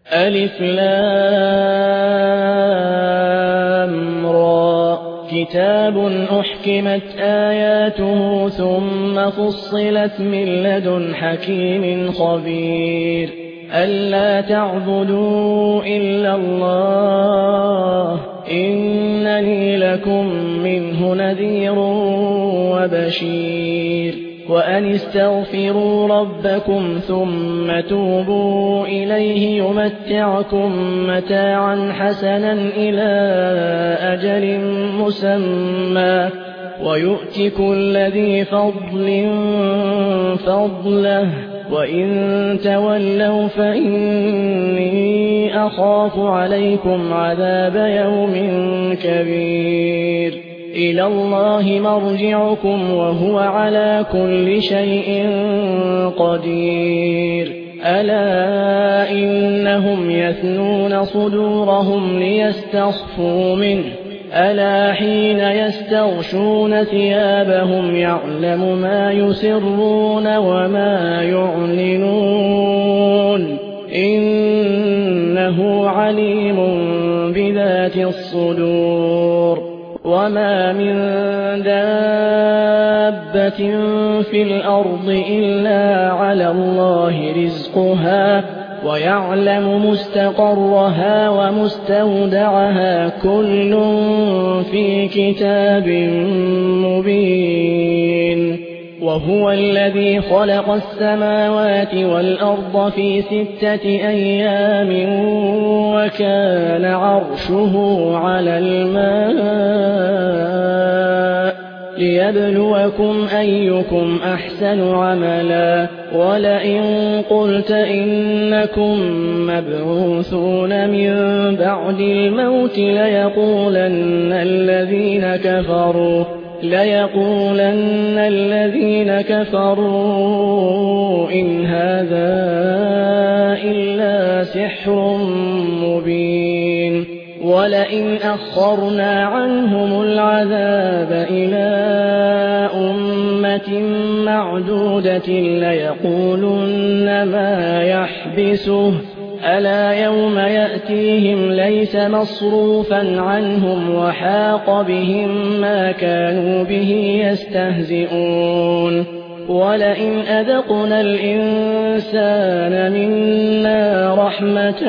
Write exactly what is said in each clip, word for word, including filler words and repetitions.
ألف لام را كتاب أحكمت آياته ثم فصلت من لدن حكيم خبير ألا تعبدوا إلا الله إنني لكم منه نذير وبشير وأن استغفروا ربكم ثم توبوا إليه يمتعكم متاعا حسنا إلى أجل مسمى ويؤتي كل ذي فضل فضله وإن تولوا فإني أخاف عليكم عذاب يوم كبير إلى الله مرجعكم وهو على كل شيء قدير ألا إنهم يثنون صدورهم ليستخفوا منه ألا حين يستغشون ثيابهم يعلم ما يسرون وما يعلنون إنه عليم بذات الصدور وما من دابة في الأرض إلا على الله رزقها ويعلم مستقرها ومستودعها كل في كتاب مبين وهو الذي خلق السماوات والأرض في ستة أيام وكان عرشه على الماء ليبلوكم أيكم أحسن عملا ولئن قلت إنكم مبعوثون من بعد الموت ليقولن الذين كفروا ليقولن الذين كفروا إن هذا إلا سحر مبين ولئن أخرنا عنهم العذاب إلى أمة معدودة ليقولن ما يحبسه ألا يوم يأتيهم ليس مصروفا عنهم وحاق بهم ما كانوا به يستهزئون ولئن أذقنا الإنسان منا رحمة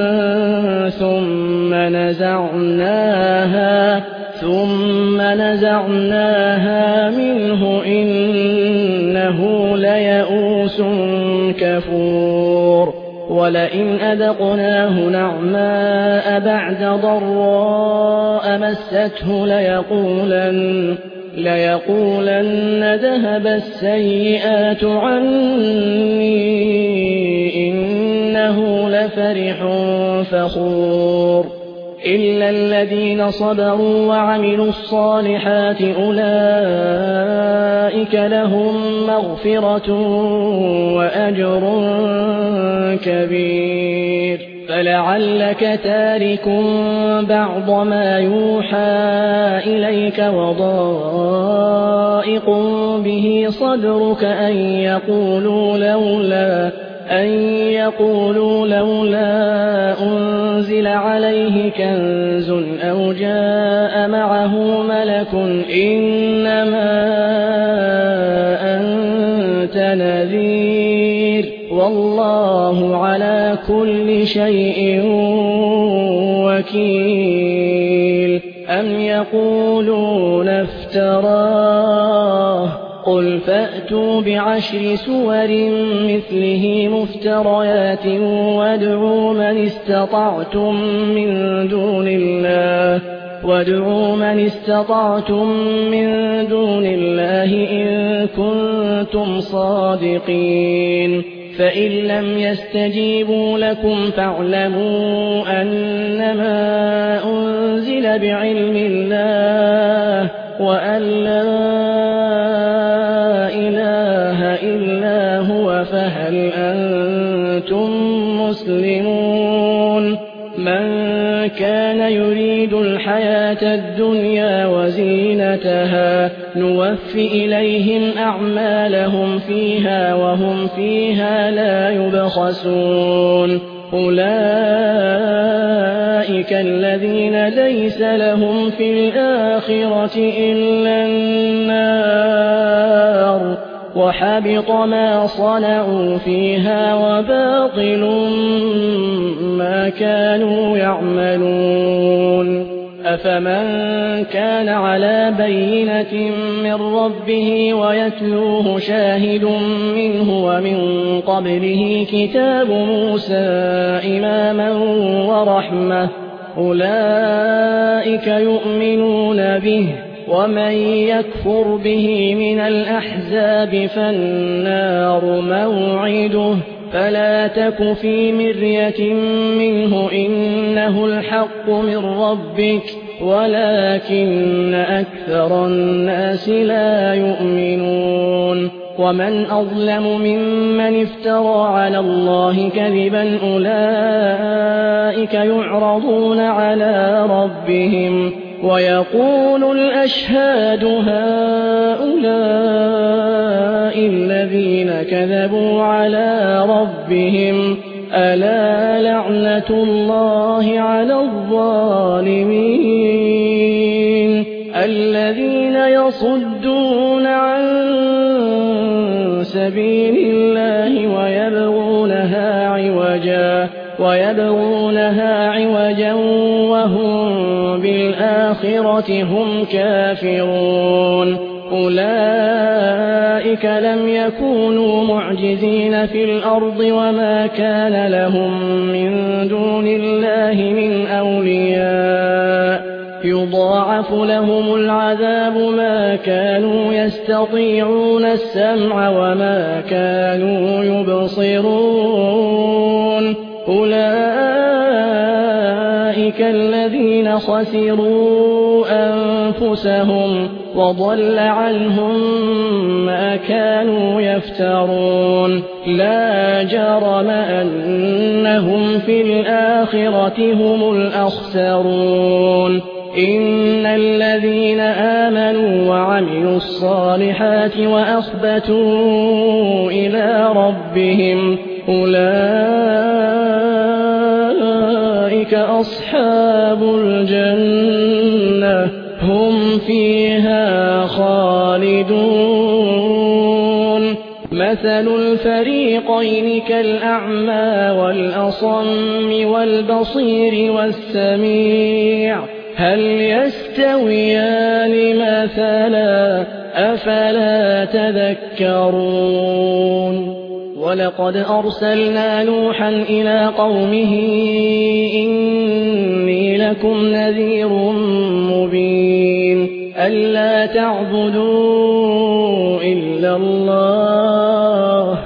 ثم نزعناها ثم نزعناها منه إنه ليئوس كفور ولئن أذقناه نعماء بعد ضراء مسته ليقولن ليقولن ذهب السيئات عني إنه لفرح فخور إلا الذين صبروا وعملوا الصالحات أولئك لهم مغفرة وأجر كبير فلعلك تارك بعض ما يوحى إليك وضائق به صدرك أن يقولوا لولا أن يقولوا لولا أنزل عليه كنز أو جاء معه ملك إنما أنت نذير والله على كل شيء وكيل أم يقولون افتراه قل فأتوا بعشر سور مثله مفتريات وادعوا من استطعتم من دون الله وادعوا من استطعتم من دون الله إن كنتم صادقين فإن لم يستجيبوا لكم فاعلموا أنما أنزل بعلم الله وأن لا إله إلا هو فهل أنتم مسلمون من كان يريد الحياة الدنيا وزينتها نوفي إليهم أعمالهم فيها وهم فيها لا يبخسون أولئك الذين ليس لهم في الآخرة إلا النار وحبط ما صنعوا فيها وباطل ما كانوا يعملون أفمن كان على بينة من ربه ويتلوه شاهد منه ومن قبله كتاب موسى إماما ورحمة أولئك يؤمنون به ومن يكفر به من الأحزاب فالنار موعده فلا تك في مرية منه إنه الحق من ربك ولكن أكثر الناس لا يؤمنون ومن أظلم ممن افترى على الله كذبا أولئك يعرضون على ربهم ويقول الأشهاد هؤلاء الذين كذبوا على ربهم ألا لعنة الله على الظالمين الذين يصدون عن سبيل الله ويبغونها عوجا ويبغونها عوجا وهم بالآخرة هم كافرون أولئك لم يكونوا معجزين في الأرض وما كان لهم من دون الله من أولياء يضاعف لهم العذاب ما كانوا يستطيعون السمع وما كانوا يبصرون أولئك الذين خسروا أنفسهم وضل عنهم ما كانوا يفترون لا جرم أنهم في الآخرة هم الأخسرون إن الذين آمنوا وعملوا الصالحات وأخبتوا إلى ربهم أولئك أصحاب الجنة هم فيها خالدون مثل الفريقين كالأعمى والأصم والبصير والسميع هل يستويان مثلا أفلا تذكرون ولقد أرسلنا نوحا إلى قومه إني لكم نذير مبين ألا تعبدوا إلا الله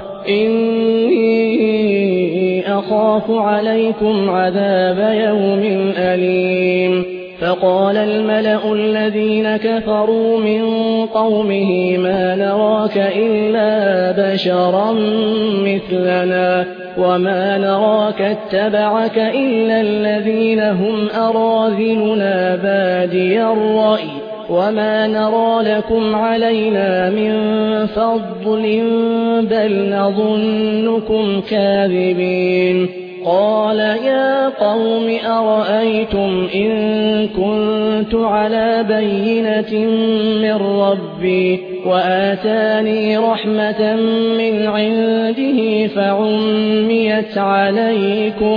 إني أخاف عليكم عذاب يوم أليم فقال الملأ الذين كفروا من قومه ما نراك إلا بشرا مثلنا وما نراك اتبعك إلا الذين هم أراذلنا بادي الرأي وما نرى لكم علينا من فضل بل نظنكم كاذبين قال يا قوم أرأيتم إن كنت على بينة من ربي وآتاني رحمة من عنده فعميت عليكم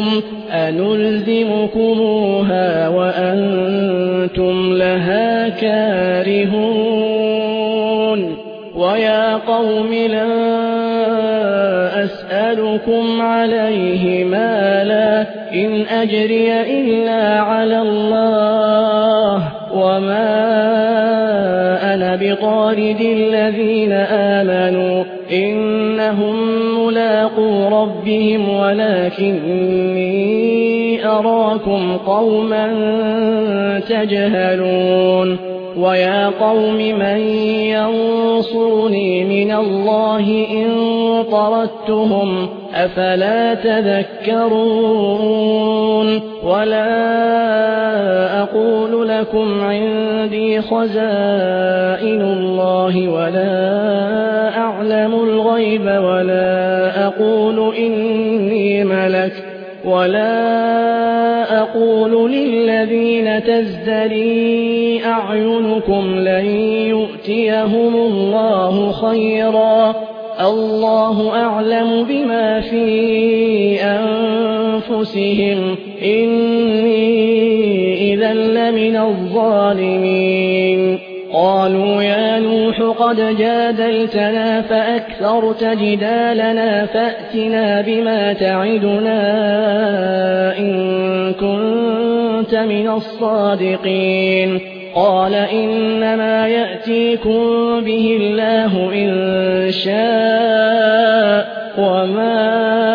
أنلزمكموها وأنتم لها كارهون ويا قوم لا أسألكم عليه مالا إن أجري إلا على الله وما أنا بطارد الذين آمنوا إنهم ملاقو ربهم ولكني أراكم قوما تجهلون ويا قوم من ينصرني من الله إن طردتهم أفلا تذكرون ولا أقول لكم عندي خزائن الله ولا أعلم الغيب ولا أقول إني ملك ولا أقول للذين تزدري أعينكم لن يؤتيهم الله خيرا الله أعلم بما في أنفسهم إني إذا لمن الظالمين قالوا يا نوح قد جادلتنا فأكثرت جدالنا فأتنا بما تعدنا إن كنت من الصادقين قال إنما يأتيكم به الله إن شاء وما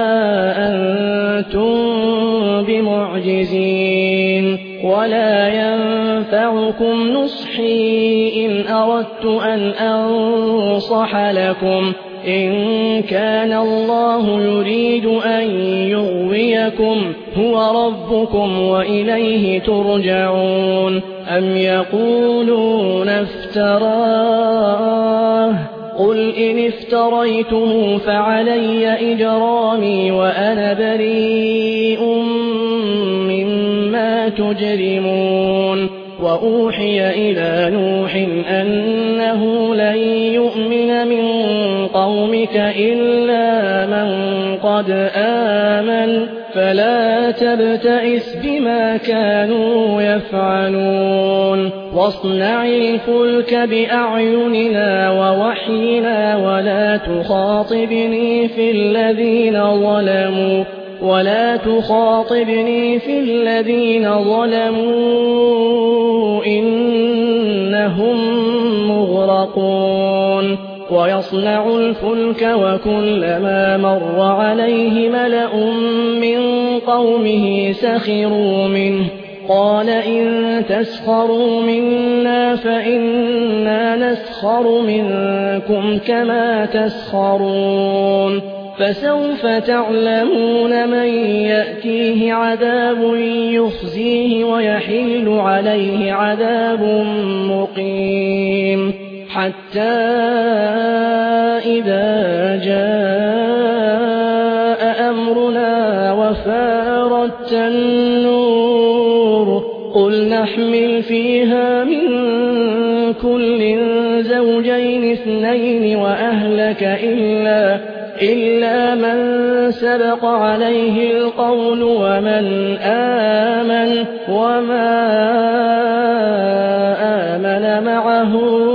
أنتم بمعجزين ولا ينفعكم نصحي إن أردت أن أنصح لكم إن كان الله يريد أن يغويكم هو ربكم وإليه ترجعون أم يقولون افتراه قل إن افتريته فعلي إجرامي وأنا بريء مما تجرمون وأوحي إلى نوح أنه لن يؤمن من قومك إلا من قد آمن فلا تبتئس بما كانوا يفعلون واصنع الفلك بأعيننا ووحينا ولا تخاطبني في الذين ظلموا ولا تخاطبني في الذين ظلموا إنهم مغرقون ويصنع الفلك وكلما مر عليه ملأ من قومه سخروا منه قال إن تسخروا منا فإنا نسخر منكم كما تسخرون فسوف تعلمون من يأتيه عذاب يخزيه ويحل عليه عذاب مقيم حتى إذا جاء أمرنا وفارت النور قل نحمل فيها من كل زوجين اثنين وأهلك إلا إلا من سبق عليه القول ومن آمن وما آمن معه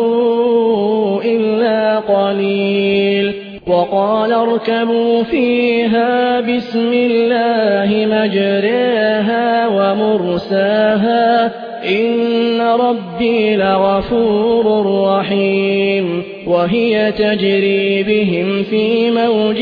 إلا قليل وقال اركبوا فيها بسم الله مجريها ومرساها إن ربي لغفور رحيم وهي تجري بهم في موج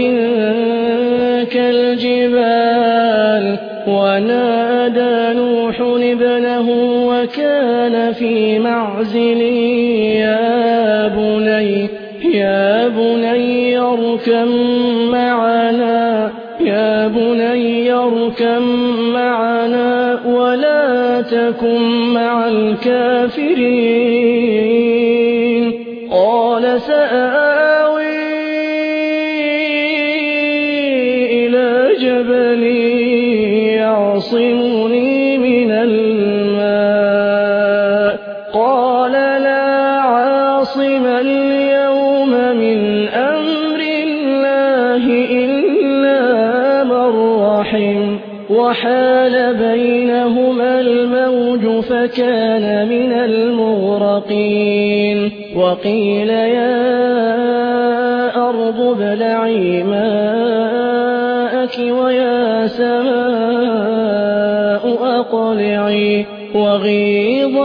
كالجبال ونادى نوح ابنه وكان في معزل يا بني يا بني اركب معنا يا بني اركب معنا ولا تكن مع الكافرين قال سآوي إلى جبل يعصمني من الماء قال لا عاصم اليوم من أمر الله إلا من رحم وحال بينهما الموج فكان من المغرقين وقيل يا أرض ابلعي ماءك ويا سماء أقلعي وغيض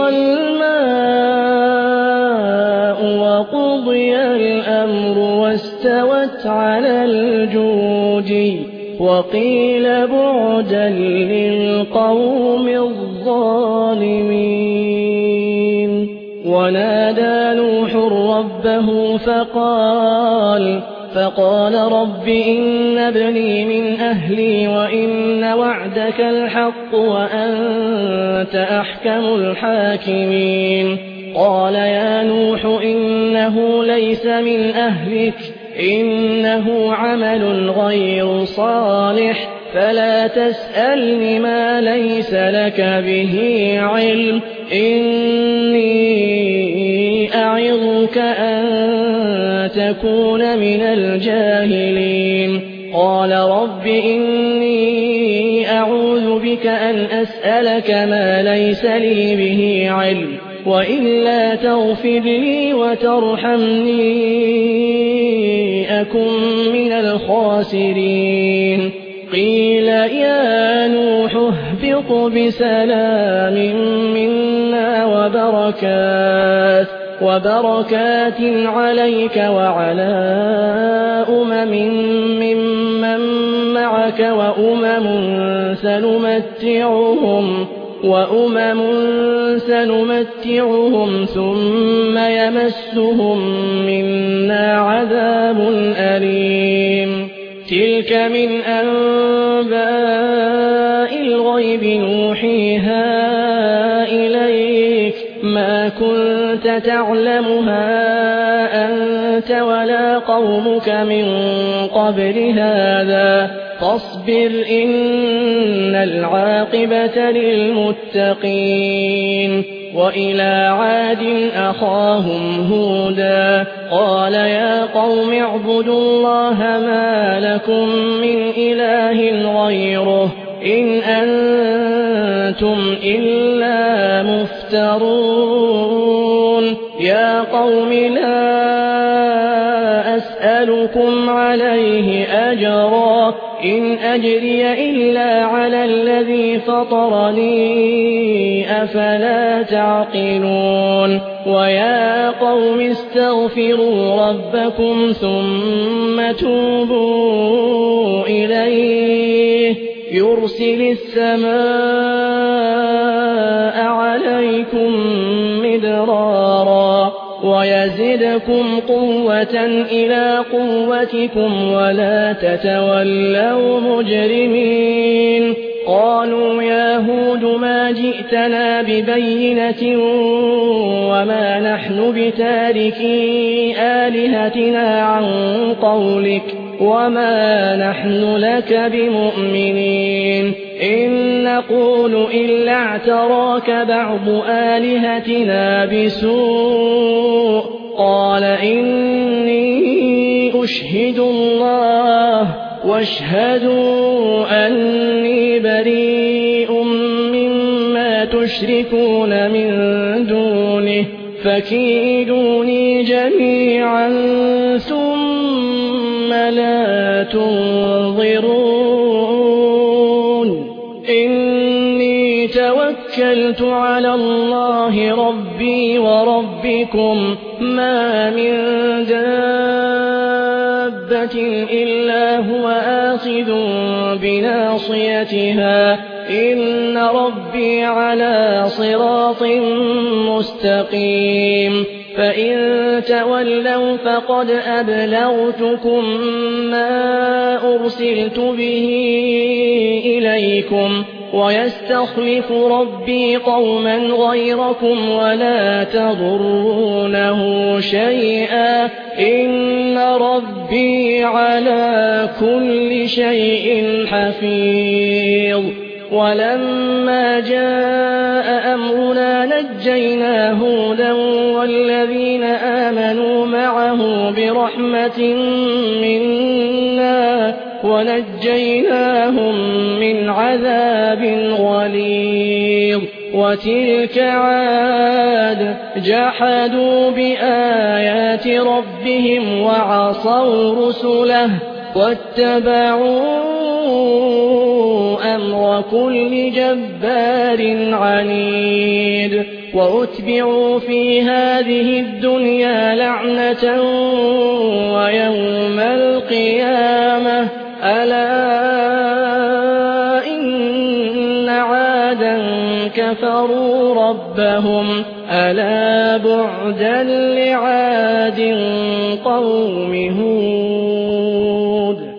الماء وقضي الأمر واستوت على الجود وقيل بعدا للقوم الظالمين ونادى نوح ربه فقال فقال رب إن ابني من أهلي وإن وعدك الحق وأنت أحكم الحاكمين قال يا نوح إنه ليس من أهلك إنه عمل غير صالح فلا تسألني ما ليس لك به علم إني أعظك أن تكون من الجاهلين قال رب إني أعوذ بك أن أسألك ما ليس لي به علم وإلا تغفر لي وترحمني أكن من الخاسرين قيل يا نوح اهبط بسلام منا وبركات وبركات عليك وعلى أمم ممن معك وأمم سنمتعهم وأمم سنمتعهم ثم يمسهم منا عذاب أليم تلك من أنباء الغيب نوحيها إليك ما كنت تعلمها أنت ولا قومك من قبل هذا فاصبر إن العاقبة للمتقين وإلى عاد أخاهم هودا قال يا قوم اعبدوا الله ما لكم من إله غيره إن أنتم إلا مفترون يا قوم لا أسألكم عليه أجرا إن أجري إلا على الذي فطرني أفلا تعقلون ويا قوم استغفروا ربكم ثم توبوا إليه يرسل السماء عليكم مدرارا ويزدكم قوة إلى قوتكم ولا تتولوا مجرمين قالوا يا هود ما جئتنا ببينة وما نحن بتاركي آلهتنا عن قولك وما نحن لك بمؤمنين إن نقول إلا اعتراك بعض آلهتنا بسوء قال إني أشهد الله واشهدوا أني بريء مما تشركون من دونه فكيدوني جميعا ثم لا تنظرون إني توكلت على الله ربي وربكم ما من دابة إلا هو آخذ بناصيتها إن ربي على صراط مستقيم فإن تولوا فقد أبلغتكم ما أرسلت به إليكم ويستخلف ربي قوما غيركم ولا تضرونه شيئا إن ربي على كل شيء حفيظ ولما جاء أمرنا نجينا هودا والذين آمنوا معه برحمة منا ونجيناهم من عذاب غليظ وتلك عاد جحدوا بآيات ربهم وعصوا رسله واتبعوا أمر كل جبار عنيد وأتبعوا في هذه الدنيا لعنة ويوم القيامة ألا إن عادا كفروا ربهم ألا بعدا لعاد قوم هود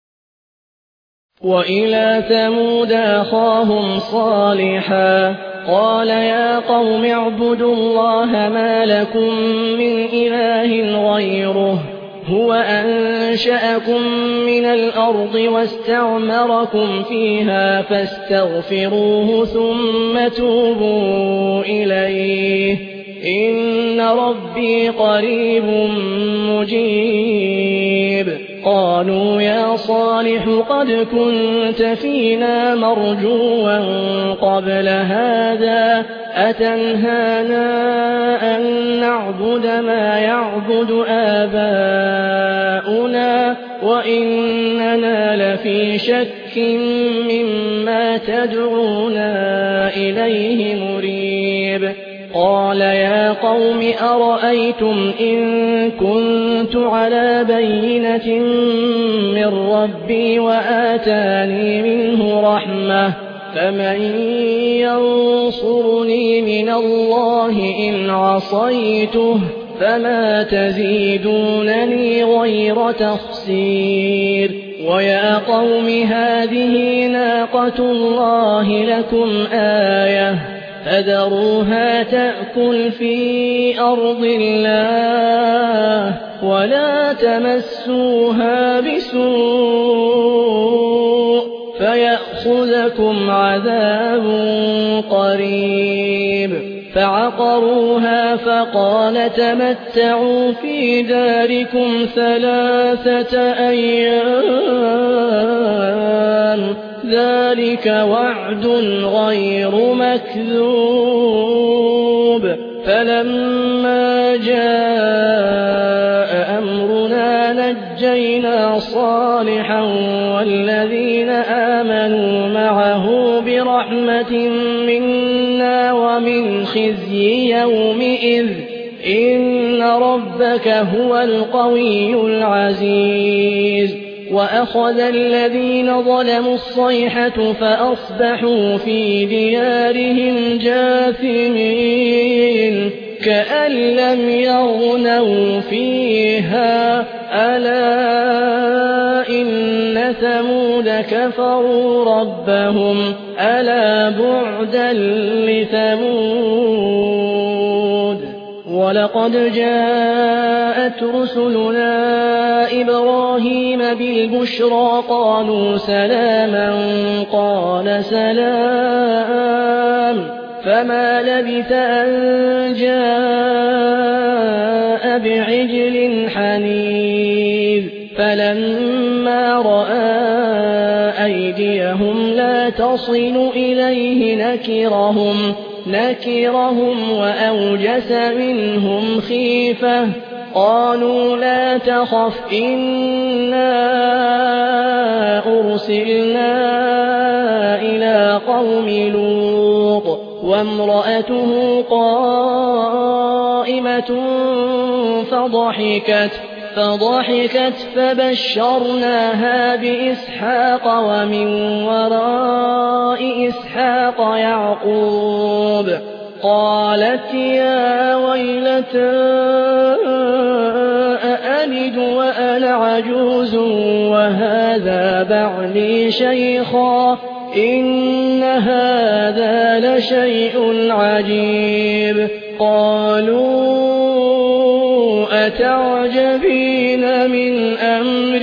وإلى ثمود أخاهم صالحا قال يا قوم اعبدوا الله ما لكم من إله غيره هو أنشأكم من الأرض واستعمركم فيها فاستغفروه ثم توبوا إليه إن ربي قريب مجيب قالوا يا صالح قد كنت فينا مرجوا قبل هذا أتنهانا أن نعبد ما يعبد آباؤنا وإننا لفي شك مما تدعونا إليه مريب قال يا قوم أرأيتم إن كنت على بينة من ربي وآتاني منه رحمة فمن ينصرني من الله إن عصيته فما تزيدونني غير تخسير ويا قوم هذه ناقة الله لكم آية فذروها تأكل في أرض الله ولا تمسوها بسوء فيأخذكم عذاب قريب فعقروها فقال تمتعوا في داركم ثلاثة أيام ذلك وعد غير مكذوب فلما جاء أمرنا نجينا صالحا والذين آمنوا معه برحمة منا ومن خزي يومئذ إن ربك هو القوي العزيز وأخذ الذين ظلموا الصيحة فأصبحوا في ديارهم جاثمين كأن لم يغنوا فيها ألا إن ثمود كفروا ربهم ألا بعدا لثمود ولقد جاءت رسلنا إبراهيم بالبشرى قالوا سلاما قال سلام فما لبث أن جاء بعجل حنيذ فلما رأى أيديهم لا تصل إليه نكرهم نكرهم وأوجس منهم خيفة قالوا لا تخف إنا أرسلنا إلى قوم لوط وامرأته قائمة فضحكت فضحكت فبشرناها بإسحاق ومن وراء إسحاق يعقوب قالت يا ويلتى أألد وأنا عجوز وهذا بعلي شيخا إن هذا لشيء عجيب قالوا أتعجبين من أمر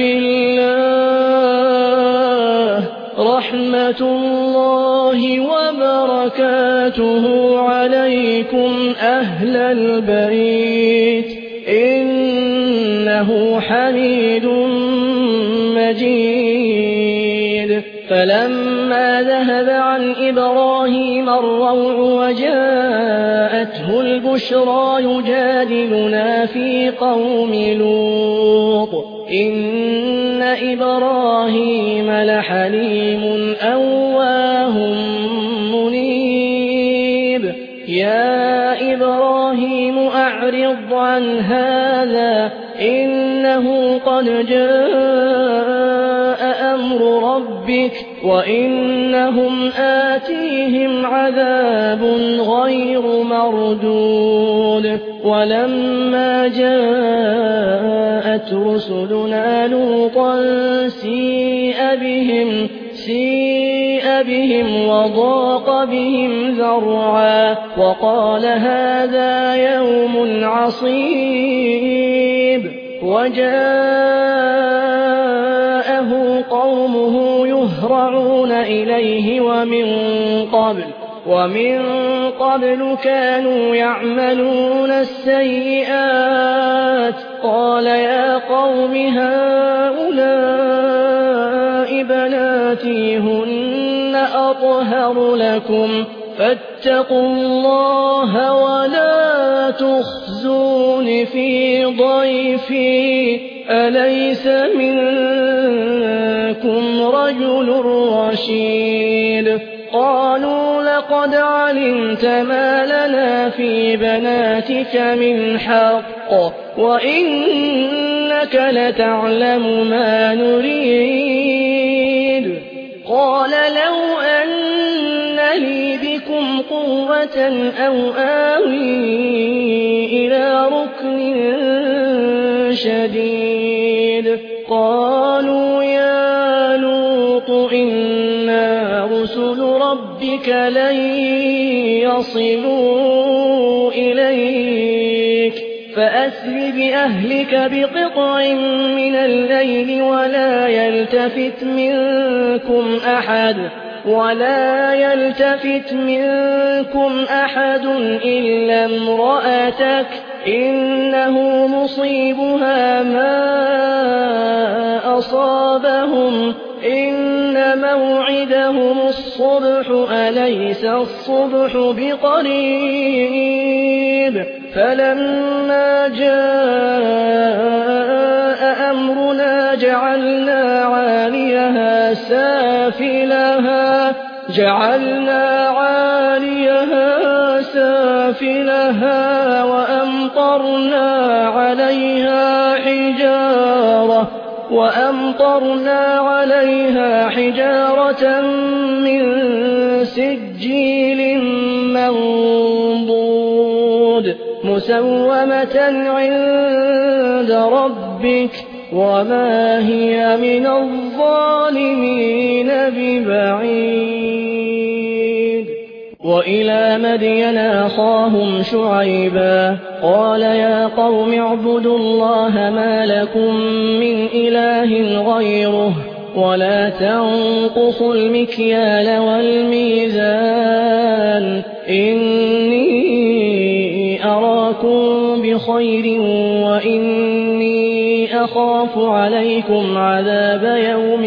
الله رحمة الله وبركاته عليكم أهل البيت إنه حميد مجيد فلما ذهب عن إبراهيم الروع وجاءته البشرى يجادلنا في قوم لوط إن إبراهيم لحليم أواه منيب يا إبراهيم أعرض عن هذا إنه قد جاء أمر ربك وإنهم آتيهم عذاب غير مردود ولما جاءت رسلنا لوطا سيء بهم سيء بهم وضاق بهم ذرعا وقال هذا يوم عصيب وجاءه قومه يهرعون إليه ومن قبل ومن قبل كانوا يعملون السيئات قال يا قوم هؤلاء بناتي هن أطهر لكم فاتقوا الله ولا تخزون في ضيفي أليس منكم رجل رشيد قالوا لقد علمت ما لنا في بناتك من حق وإنك لتعلم ما نريد قال لو أن لي بكم قوة أو آوي إلى ركن شديد قالوا يا لوط إنا رسل ربك لن يصلوا إليك فأسر بأهلك بقطع من الليل ولا يلتفت منكم أحد ولا يلتفت منكم أحد إلا امرأتك إنه مصيبها ما أصابهم إن موعدهم الصبح أليس الصبح بقريب فلما جاء أمرنا جعلنا عاليها سافلها جعلنا عاليها سافلها وأمطرنا عليها حجارة وأمطرنا عليها حجارة من سجيل منضود مسومة عند ربك وما هي من الظالمين ببعيد وإلى مدين أخاهم شعيبا قال يا قوم اعبدوا الله ما لكم من إله غيره ولا تنقصوا المكيال والميزان إني أراكم بخير وإني أخاف عليكم عذاب يوم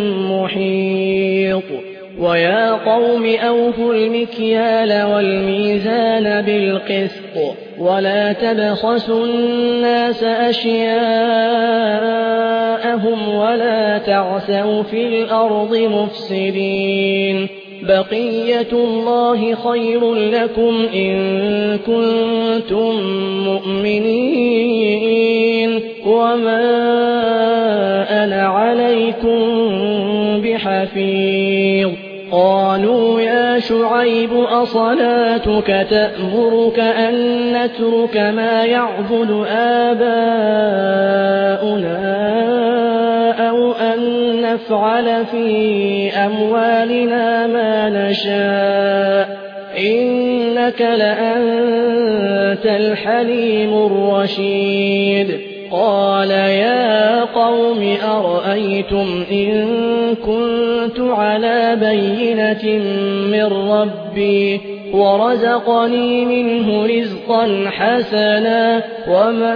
محيط ويا قوم أوفوا المكيال والميزان بالقسط ولا تبخسوا الناس أشياءهم ولا تعثوا في الأرض مفسدين بقية الله خير لكم إن كنتم مؤمنين وما أنا عليكم بحفيظ قالوا يا شعيب أصلاتك تأمرك أن نترك ما يعبد آباؤنا أو أن نفعل في أموالنا ما نشاء إنك لأنت الحليم الرشيد قال يا قوم أرأيتم إن كنت على بينة من ربي ورزقني منه رزقا حسنا وما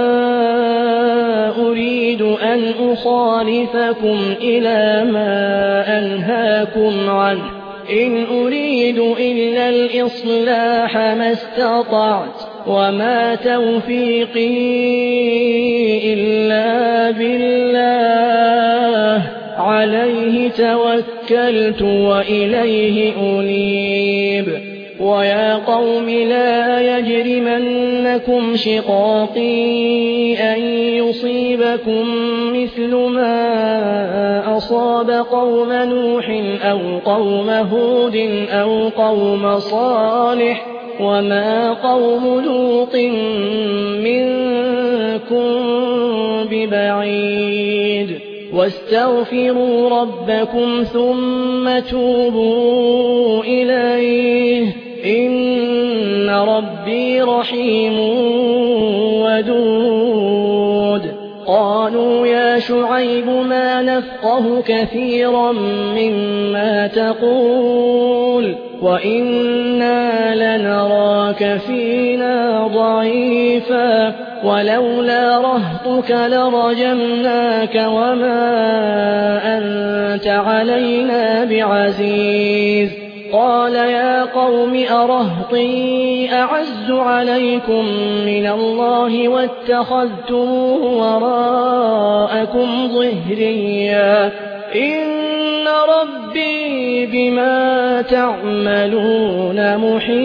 أريد أن أخالفكم إلى ما أنهاكم عنه إن أريد إلا الإصلاح ما استطعت وما توفيقي إلا بالله عليه توكلت وإليه أنيب ويا قوم لا يجرمنكم شقاقي أن يصيبكم مثل ما أصاب قوم نوح أو قوم هود أو قوم صالح وما قوم لوط منكم ببعيد واستغفروا ربكم ثم توبوا إليه إن ربي رحيم ودود يا شعيب ما نفقه كثيرا مما تقول وإنا لنراك فينا ضعيفا ولولا رهطك لرجمناك وما أنت علينا بعزيز قال يا قوم أرهطي أعز عليكم من الله واتخذتموه وراءكم ظهريا إن ربي بما تعملون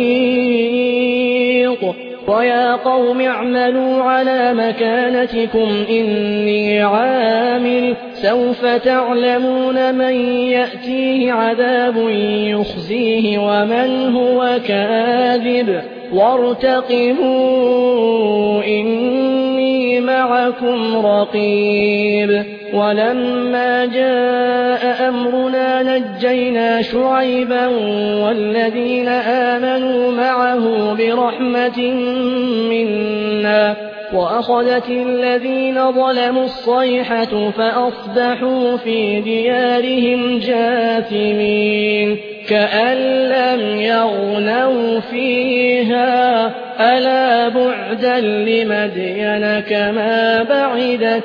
محيط ويا قوم اعملوا على مكانتكم إني عامل سوف تعلمون من يأتيه عذاب يخزيه ومن هو كاذب وارتقبوا إني معكم رقيب ولما جاء أمرنا نجينا شعيبا والذين آمنوا معه برحمة منا وأخذت الذين ظلموا الصيحة فأصبحوا في ديارهم جاثمين كأن لم يغنوا فيها ألا بعدا لمدين كما بعدت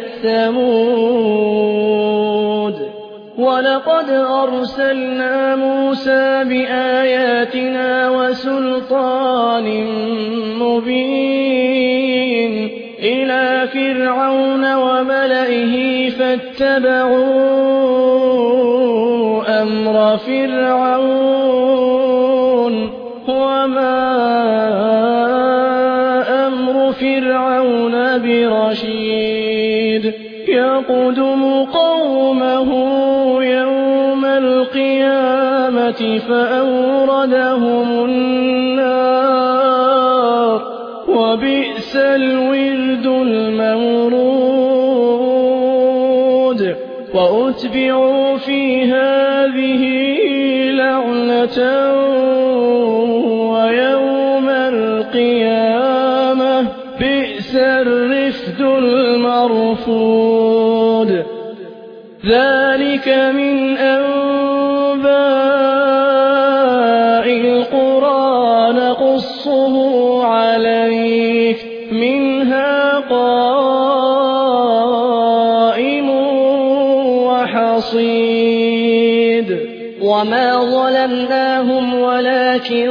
ثمود ولقد أرسلنا موسى بآياتنا وسلطان مبين إلى فرعون وملئه فاتبعوا أمر فرعون وما أمر فرعون برشيد يقدم قومه يوم القيامة فأوردهم النار وبئس الورد المورود وأتبعوا في هذه لعنة ويوم القيامة بئس الرفد المرفود ذلك من أنباء القرى نقصه عليك منها قائم وحصيد وما ظلمناهم ولكن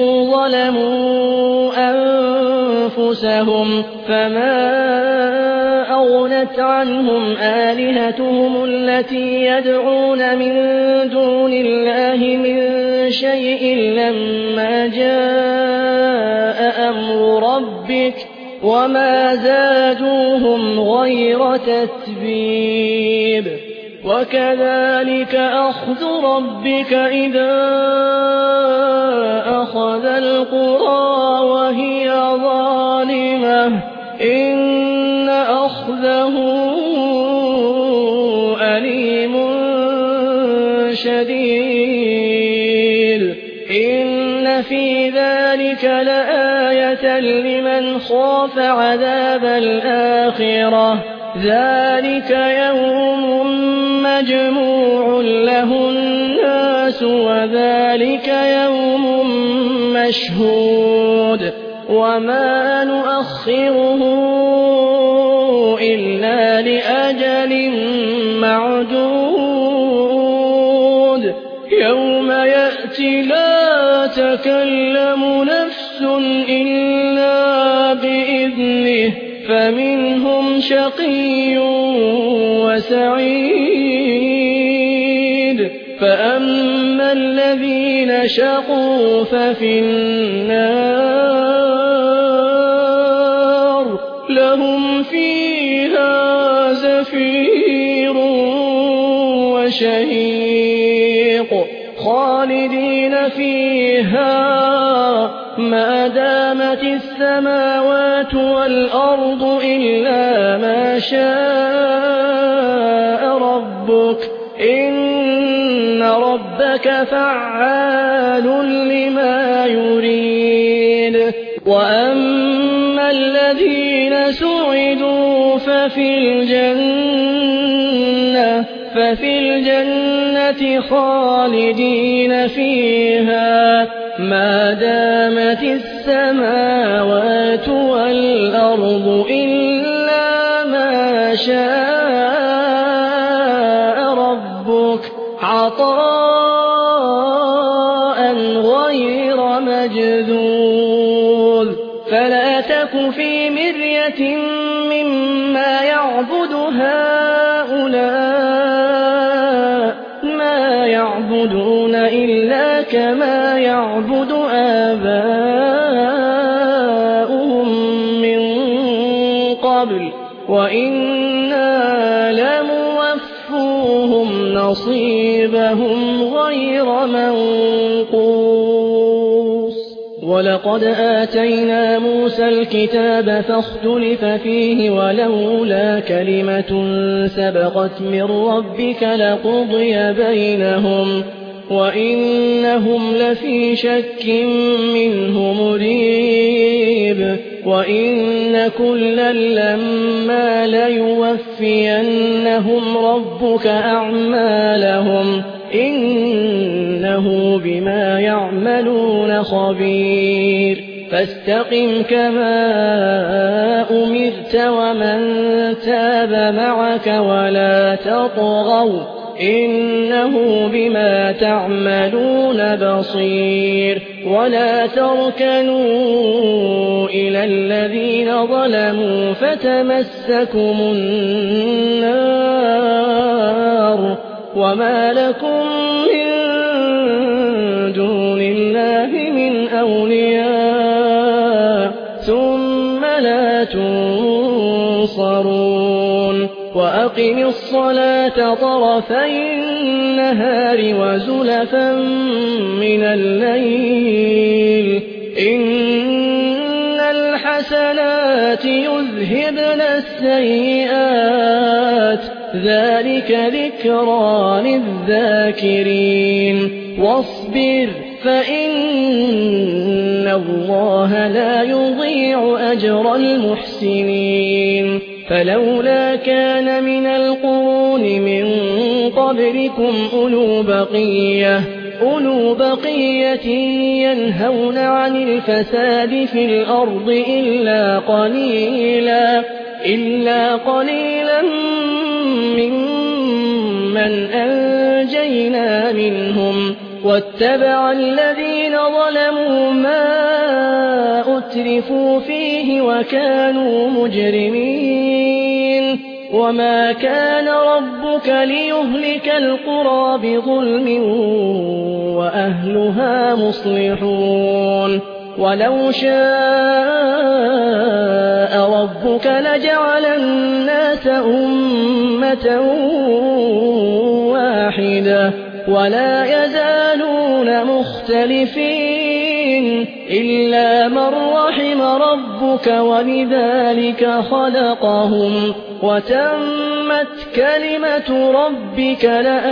ظلموا أنفسهم فما أغنت عنهم آلهتهم التي يدعون من دون الله من شيء لما جاء أمر ربك وما زادوهم غير تتبيب وكذلك أخذ ربك إذا أخذ القرى وهي ظالمة إن أخذه أليم شديد إن في ذلك لآية لمن خاف عذاب الآخرة ذلك يوم مجموع له الناس وذلك يوم مشهود وما نؤخره إلا لأجل معدود يوم يأتي لا تكلم نفس إلا بإذنه فمنهم شقي وسعيد فأما الذين شقوا ففي النار لهم فيها زفير وشهيق خالدين فيها ما دامت السماوات والأرض إلا ما شاء ربك إن ربك فعال لما يريد وأما الذين سعدوا ففي الجنة في الجنة خالدين فيها ما دامت السماوات والأرض إلا ما شاء ربك عطاء غير مجذوذ فلا تك في مرية مما يعبد هؤلاء ما يعبدون إلا كما يعبد آباؤهم من قبل وإنا لموفوهم نصيبهم غير منقوص ولقد آتينا موسى الكتاب فاختلف فيه ولولا كلمة سبقت من ربك لقضي بينهم وإنهم لفي شك منه مريب وإن كلا لما ليوفينهم ربك أعمالهم إنه بما يعملون خبير فاستقم كما أمرت ومن تاب معك ولا تطغوا إنه بما تعملون بصير ولا تركنوا إلى الذين ظلموا فتمسكم النار وما لكم من دون الله من أولياء ثم لا تنصرون وأقم الصلاة طرفي النهار وزلفا من الليل إن الحسنات يذهبن السيئات ذلك ذكرى للذاكرين واصبر فإن الله لا يضيع أجر المحسنين فلولا كان من القرون من قبلكم أولو بقية أولو بقية ينهون عن الفساد في الأرض إلا قليلا إلا قليلا ممن أنجينا منهم واتبع الذين ظلموا ما أترفوا فيه وكانوا مجرمين وما كان ربك ليهلك القرى بظلم وأهلها مصلحون ولو شاء ربك لجعل الناس أمة واحدة ولا يزالون مختلفين إلا من رحم ربك ولذلك خلقهم وتمت كلمة ربك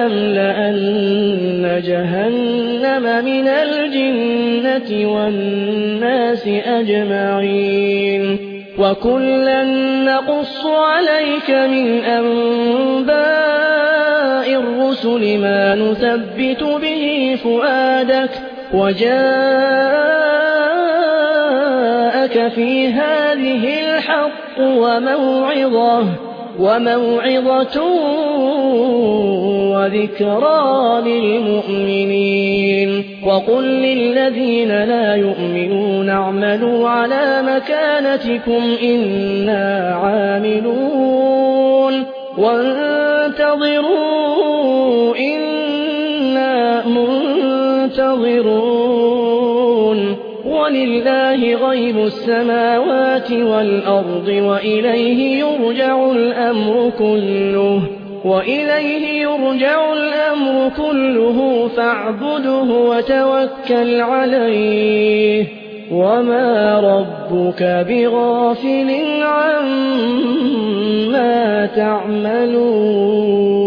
لأملأن جهنم من الجنة والناس أجمعين وكلا نقص عليك من أنباء الرسل ما نثبت به فؤادك وجاءك في هذه الحق وموعظة وموعظة وذكرى للمؤمنين وقل للذين لا يؤمنون اعملوا على مكانتكم إنا عاملون وانتظروا إنا منتظرون ولله غيب السماوات والأرض وإليه يرجع الأمر كله وإليه يرجع الأمر كله فاعبده وتوكل عليه وما ربك بغافل عما تعملون